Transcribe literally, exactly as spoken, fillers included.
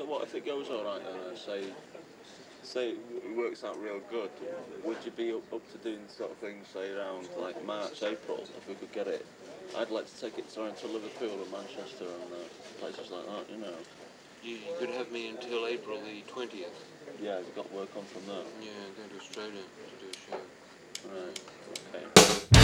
So what if it goes all right then? Uh, say, say it works out real good. Would you be up, up to doing sort of things, say around like March, April, if we could get it? I'd like to take it to, to Liverpool and Manchester and uh, places like that, you know. You, you could have me until April the twentieth. Yeah, we've got work on from there. Yeah, going to Australia to do a show. Right. Okay.